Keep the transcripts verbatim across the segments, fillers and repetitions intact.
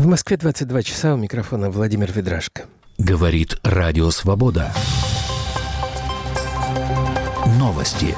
В Москве двадцать два часа, у микрофона Владимир Ведрашко. Говорит Радио Свобода. Новости.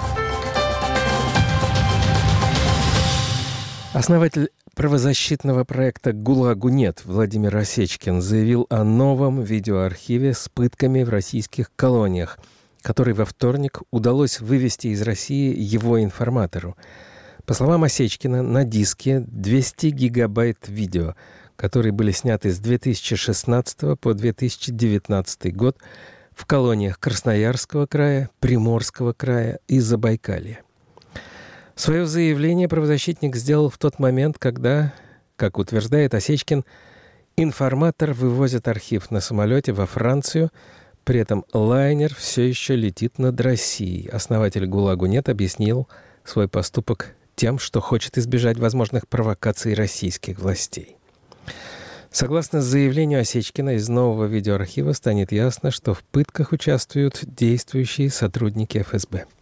Основатель правозащитного проекта «ГУЛАГу нет» Владимир Осечкин заявил о новом видеоархиве с пытками в российских колониях, который во вторник удалось вывести из России его информатору. По словам Осечкина, на диске двести гигабайт видео, которые были сняты с две тысячи шестнадцатого по две тысячи девятнадцатый год в колониях Красноярского края, Приморского края и Забайкалья. Свое заявление правозащитник сделал в тот момент, когда, как утверждает Осечкин, информатор вывозит архив на самолете во Францию, при этом лайнер все еще летит над Россией. Основатель «ГУЛАГу нет» объяснил свой поступок тем, что хочет избежать возможных провокаций российских властей. Согласно заявлению Осечкина, из нового видеоархива станет ясно, что в пытках участвуют действующие сотрудники эф эс бэ.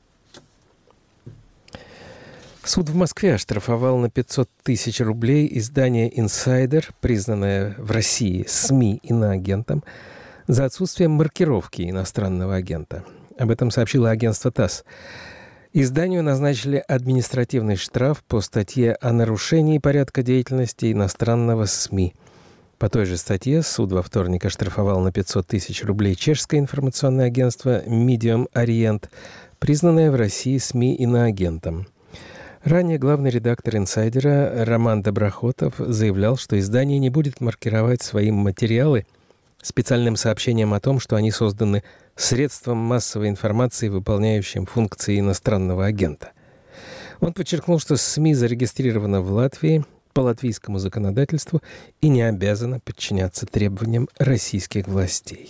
Суд в Москве оштрафовал на пятьсот тысяч рублей издание «Инсайдер», признанное в России СМИ иноагентом, за отсутствие маркировки иностранного агента. Об этом сообщило агентство ТАСС. Изданию назначили административный штраф по статье о нарушении порядка деятельности иностранного СМИ. По той же статье суд во вторник оштрафовал на пятьсот тысяч рублей чешское информационное агентство «Medium Orient», признанное в России СМИ иноагентом. Ранее главный редактор «Инсайдера» Роман Доброхотов заявлял, что издание не будет маркировать свои материалы специальным сообщением о том, что они созданы средством массовой информации, выполняющим функции иностранного агента. Он подчеркнул, что СМИ зарегистрировано в Латвии по латвийскому законодательству и не обязано подчиняться требованиям российских властей.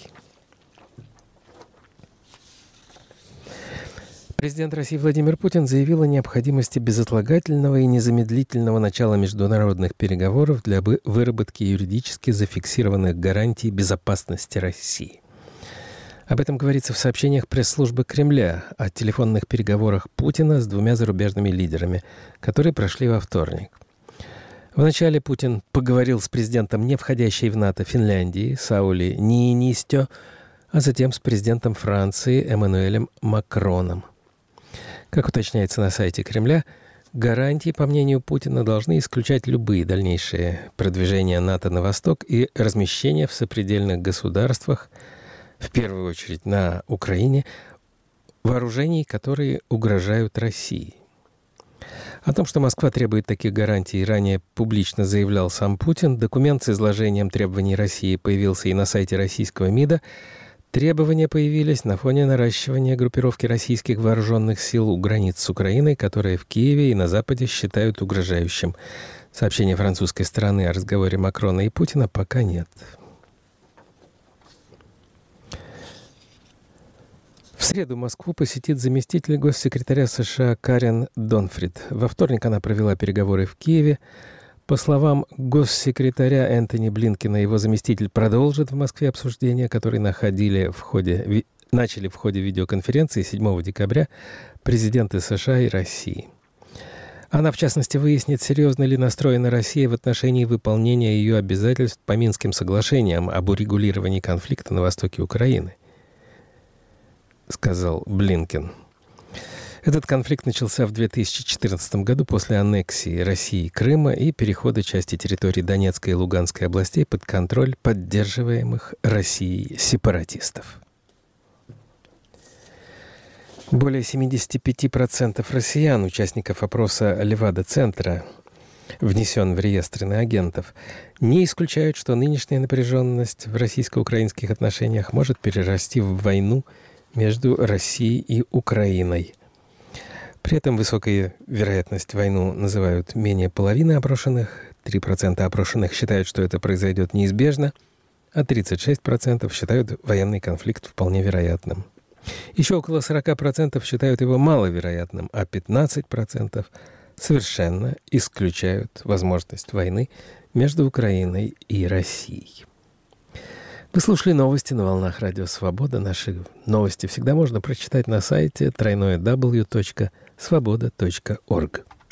Президент России Владимир Путин заявил о необходимости безотлагательного и незамедлительного начала международных переговоров для выработки юридически зафиксированных гарантий безопасности России. Об этом говорится в сообщениях пресс-службы Кремля о телефонных переговорах Путина с двумя зарубежными лидерами, которые прошли во вторник. Вначале Путин поговорил с президентом не входящей в НАТО Финляндии Саули Ниинистё, а затем с президентом Франции Эммануэлем Макроном. Как уточняется на сайте Кремля, гарантии, по мнению Путина, должны исключать любые дальнейшие продвижения НАТО на восток и размещение в сопредельных государствах, в первую очередь на Украине, вооружений, которые угрожают России. О том, что Москва требует таких гарантий, ранее публично заявлял сам Путин. Документ с изложением требований России появился и на сайте российского МИДа. Требования появились на фоне наращивания группировки российских вооруженных сил у границ с Украиной, которые в Киеве и на Западе считают угрожающим. Сообщения французской стороны о разговоре Макрона и Путина пока нет. В среду Москву посетит заместитель госсекретаря США Карен Донфрид. Во вторник она провела переговоры в Киеве. По словам госсекретаря Энтони Блинкена, его заместитель продолжит в Москве обсуждения, которые находили в ходе, начали в ходе видеоконференции седьмого декабря президенты США и России. Она, в частности, выяснит, серьезно ли настроена Россия в отношении выполнения ее обязательств по Минским соглашениям об урегулировании конфликта на востоке Украины, сказал Блинкен. Этот конфликт начался в две тысячи четырнадцатом году после аннексии России Крыма и перехода части территории Донецкой и Луганской областей под контроль поддерживаемых Россией сепаратистов. Более семьдесят пять процентов россиян, участников опроса Левада-центра, внесен в реестр иноагентов, не исключают, что нынешняя напряженность в российско-украинских отношениях может перерасти в войну между Россией и Украиной. При этом высокая вероятность войну называют менее половины опрошенных, три процента опрошенных считают, что это произойдет неизбежно, а тридцать шесть процентов считают военный конфликт вполне вероятным. Еще около сорок процентов считают его маловероятным, а пятнадцать процентов совершенно исключают возможность войны между Украиной и Россией. Вы слушали новости на волнах Радио Свобода. Наши новости всегда можно прочитать на сайте дабл ю дабл ю дабл ю точка свобода точка орг.